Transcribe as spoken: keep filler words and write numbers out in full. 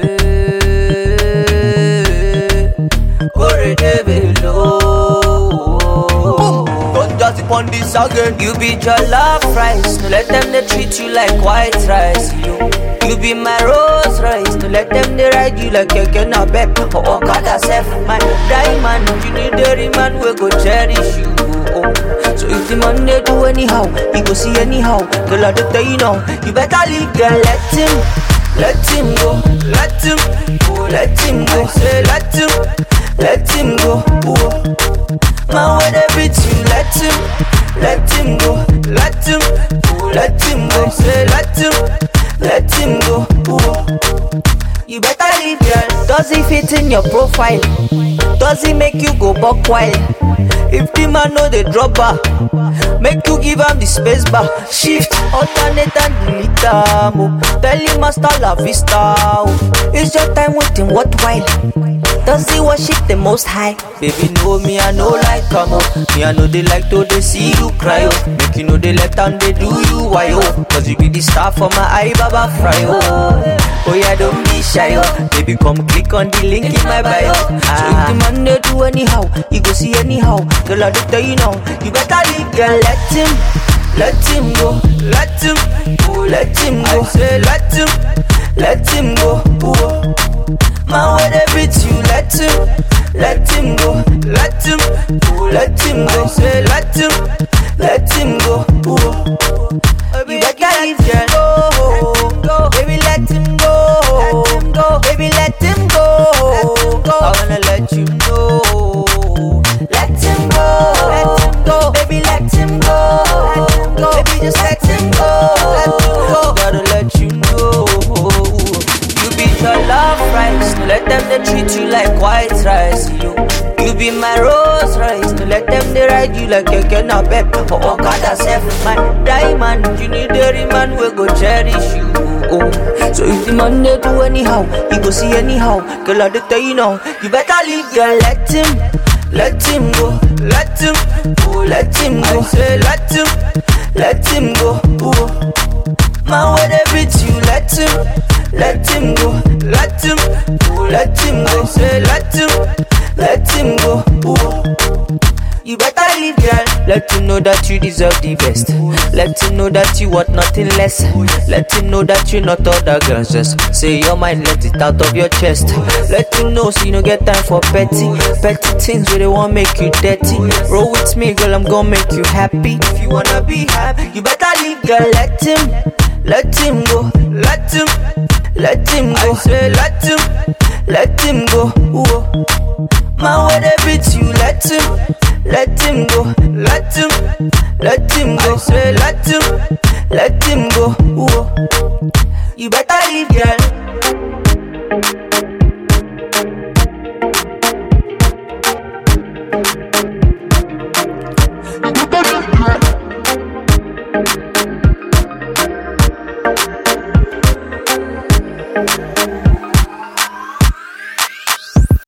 Don't just dip on this again. You be jollof rice, no let them they treat you like white rice. You, you be my rose rice, no let them they ride you like a kenabep or okada self. My diamond, you need the man we go cherish you. Oh. So if the man they do anyhow, he go see anyhow. Girl, I don't tell you now, you better leave, girl, let him, let him go, let him, oh, let him go. I say let him, let him go. Oh. Man, when they beat you, let him, let him go, let him, oh, let him go. I say let him, let him go. Oh. You better leave, girl. Does he fit in your profile? Does he make you go buck wild? If the man know the dropper, make you give him the space bar. Shift, alternate and delete am. Tell him master la vista. It's your time with him, what while? Does he worship the most high? Baby, know me, I know like come on. Me, I know they like to they see you cry, oh. Make you know they left and they do you why, oh. Cause you be the star for my eye, Baba Fry, oh. Oh yeah, don't be shy, oh. Baby, come click on the link in my bio. Ah. So if the man they do anyhow, you go see anyhow. Girl, I don't tell you now, you better leave, girl, let him, let him go, let him, oh, let him go. I say let him, let him go, oh. Man, when they beat you, let him, let him go, let him, oh, let him go. I say let him, let him go, oh. You better leave, girl, go, baby, let him go, let him go, baby, let him go, let him go. I wanna let you know, let him go, let him go, baby, let him go, let him go, baby, just let him go, let him go. Gotta let you know, you be your love rice, no let them they treat you like white rice. You, you be my rose rice, no let them they ride you like a kenabep or okada self. My diamond, you need the man we go cherish you. Oh. So if the man they do anyhow, he go see anyhow. Girl, I don't tell you now, you better leave, girl, let him, let him go, let him, oh, let him go. I say let him, let him go, oh. Man, when they beat you, let him, let him go, let him, oh, let him go. I say let him, let him go, oh. You better leave, girl. Let him know that you deserve the best. Let him know that you want nothing less. Let him know that you're not other girls. Just say your mind, let it out of your chest. Let him know so you don't get time for petty Petty things where they want make you dirty. Roll with me, girl, I'm gonna make you happy. If you wanna be happy, you better leave, girl. Let him, let him go, let him, let him go. I say let him, let him go, ooh. Man, when they beat you, let him, let him go, let him, let him go. I say let him, let him go, ooh. You better leave, girl.